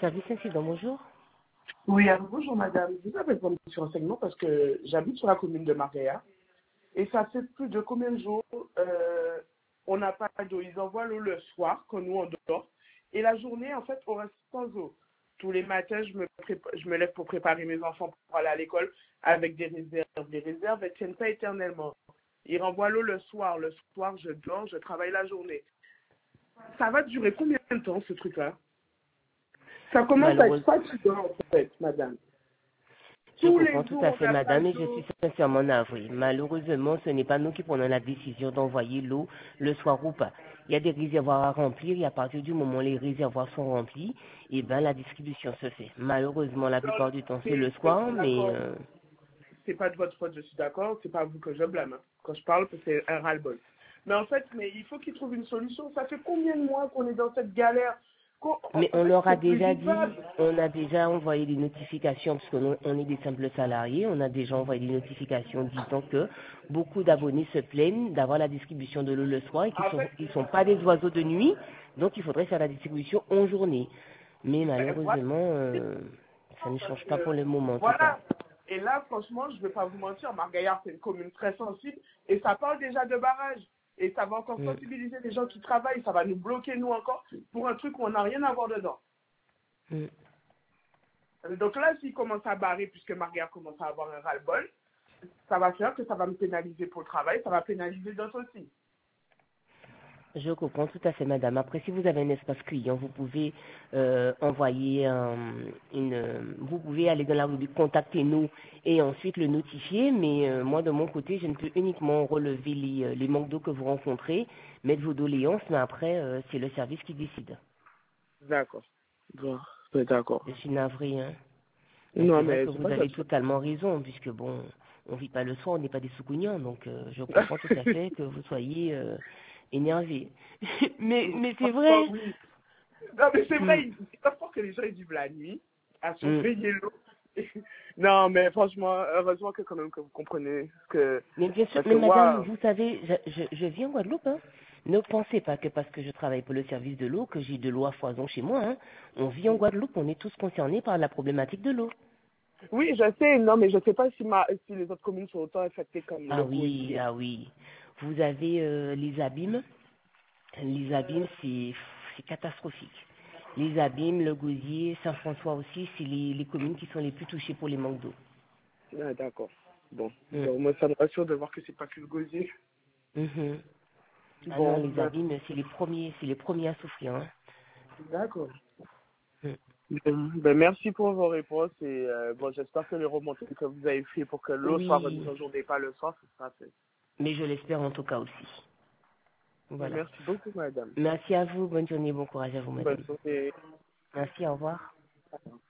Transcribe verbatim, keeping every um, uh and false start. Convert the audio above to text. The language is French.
service incident, bonjour. Oui, alors, bonjour madame. Je vous appelle pour un petit renseignement parce que j'habite sur la commune de Maréa et ça fait plus de combien de jours euh, on n'a pas d'eau. Ils envoient l'eau le soir quand nous on dort et la journée en fait on reste sans eau. Tous les matins je me, prépa- je me lève pour préparer mes enfants pour aller à l'école avec des réserves. Les réserves elles tiennent pas éternellement. Ils renvoient l'eau le soir. Le soir je dors, je travaille la journée. Ça va durer combien de temps ce truc-là? Ça commence à être Malheureusement, fatigant en fait madame. je Tous comprends les tout jours, à on fait, n'a pas madame, et je d'eau. suis sincèrement navrée. Malheureusement, ce n'est pas nous qui prenons la décision d'envoyer l'eau le soir ou pas. Il y a des réservoirs à remplir et à partir du moment où les réservoirs sont remplis, eh ben, la distribution se fait. Malheureusement, la Non, plupart du temps, c'est c'est- le je soir, suis mais d'accord. euh, C'est pas de votre faute, je suis d'accord. C'est pas vous que je blâme. Hein. Quand je parle, c'est un ras-le-bol. Mais en fait, mais il faut qu'ils trouvent une solution. Ça fait combien de mois qu'on est dans cette galère? Qu'on- En mais en on fait, leur a c'est plus déjà dit, vivable. on a déjà envoyé des notifications, parce qu'on on est des simples salariés, on a déjà envoyé des notifications disant que beaucoup d'abonnés se plaignent d'avoir la distribution de l'eau le soir et qu'ils En sont, fait, ils sont pas des oiseaux de nuit, donc il faudrait faire la distribution en journée. Mais ben, voilà. malheureusement, euh, ça ne Parce change pas pour que, le moment en tout cas. voilà. Et là, franchement, je ne vais pas vous mentir, Margaillard, c'est une commune très sensible et ça parle déjà de barrage. Et ça va encore Mm, sensibiliser les gens qui travaillent, ça va nous bloquer, nous encore, pour un truc où on n'a rien à voir dedans. mm. Donc là, s'il commence à barrer, puisque Margaillard commence à avoir un ras-le-bol, ça va faire que ça va me pénaliser pour le travail, ça va pénaliser d'autres aussi. Je comprends tout à fait, madame. Après, si vous avez un espace client, vous pouvez euh, envoyer un- une, euh, vous pouvez aller dans la rubrique contactez-nous et ensuite le notifier. Mais euh, moi, de mon côté, je ne peux uniquement relever les, euh, les manques d'eau que vous rencontrez, mettre vos doléances, mais après, euh, c'est le service qui décide. D'accord. Bon, ouais, d'accord. Je suis navrée, hein. Mais c'est Non, vrai mais que c'est vous pas avez grave. totalement raison, puisque bon, on vit pas le soir, on n'est pas des soucougnants, donc euh, je comprends tout à fait que vous soyez euh, énervé. mais mais c'est Franchement, vrai. oui. Non, mais c'est Hmm. vrai, il il faut que les gens ils vivent la nuit à Hmm. surveiller l'eau. Non, mais franchement, heureusement que quand même que vous comprenez que... Mais bien sûr, Parce mais que, madame, waouh. vous savez, je, je, je vis en Guadeloupe. Hein. Ne pensez pas que parce que je travaille pour le service de l'eau, que j'ai de l'eau à foison chez moi. Hein. On vit en Guadeloupe, on est tous concernés par la problématique de l'eau. Oui, je sais, non, mais je sais pas si, ma, si les autres communes sont autant affectées comme Ah le oui, Gosier. ah oui. Vous avez euh, les abîmes. Les abîmes, c'est c'est catastrophique. Les abîmes, le Gosier, Saint-François aussi, c'est les, les communes qui sont les plus touchées pour les manques d'eau. Ah, d'accord. Bon, Mm. bon, moi ça me rassure de voir que c'est pas que le Gosier. Mhm. Ah non, Bon, les ben, abîmes, c'est les premiers, c'est les premiers à souffrir. Hein. d'accord. Mm. Ben, ben, merci pour vos réponses et euh, bon, j'espère que les remontées que vous avez fait pour que l'eau soit remise Oui, en journée, pas le soir, ce sera fait. mais je l'espère en tout cas aussi. Ben, Voilà. merci beaucoup, madame. Merci à vous, bonne journée, bon courage à vous, Bonne madame. journée. Merci, au revoir.